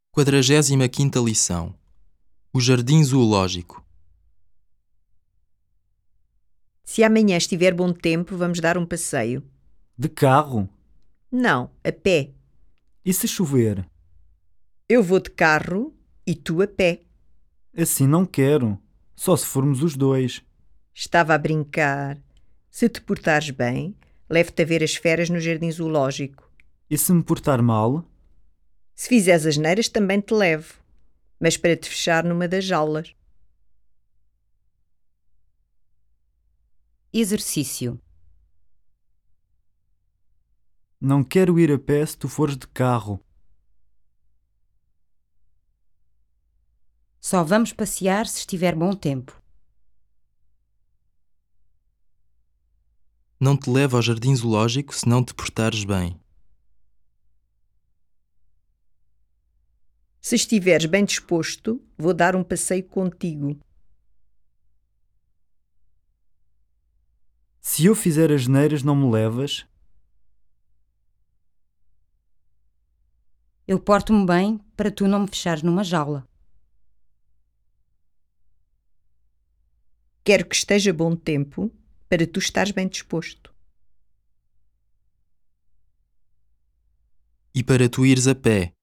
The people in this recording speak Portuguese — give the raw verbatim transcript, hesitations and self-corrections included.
Quadragésima quinta lição. O Jardim Zoológico. Se amanhã estiver bom tempo, vamos dar um passeio. De carro? Não, a pé. E se chover? Eu vou de carro e tu a pé. Assim não quero. Só se formos os dois. Estava a brincar. Se te portares bem, levo-te a ver as feras no Jardim Zoológico. E se me portar mal? Se fizeres asneiras, também te levo, mas para te fechar numa das jaulas. Exercício. Não quero ir a pé se tu fores de carro. Só vamos passear se estiver bom tempo. Não te levo ao Jardim Zoológico se não te portares bem. Se estiveres bem disposto, vou dar um passeio contigo. Se eu fizer asneiras, não me levas? Eu porto-me bem para tu não me fechares numa jaula. Quero que esteja bom tempo para tu estares bem disposto. E para tu ires a pé.